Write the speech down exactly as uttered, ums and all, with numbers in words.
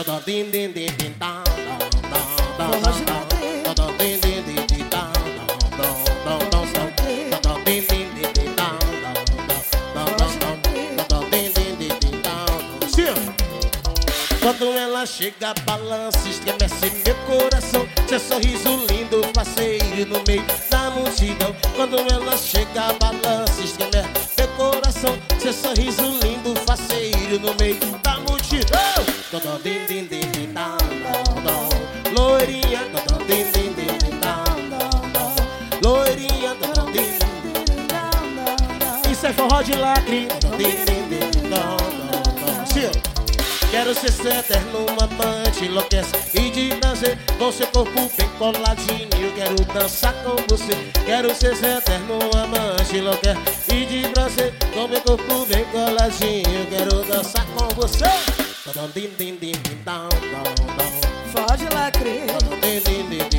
Quando ela chega, balança, estremece meu coração. Seu sorriso lindo, faceiro no meio da multidão. Quando ela chega, balança, estremece meu coração. Seu sorriso lindo, faceiro no meio da multidão. Dodó, din, din, din, din, dá, dó, loirinha, dodó, din, din, din, din, dá, dó, loirinha, dodó, din, din, din, dá. Isso é forró de lacre, dodó, din, din, din, din, dó, dó, dó. Sim. Quero ser seu eterno amante, enlouquece e de prazer com seu corpo bem coladinho. Eu quero dançar com você. Quero ser seu eterno amante, enlouquece e de prazer com meu corpo bem coladinho. Eu quero dançar com você. Din, din, din, din, dão, dão, dão. Forró de lacre. Din, din, din, din.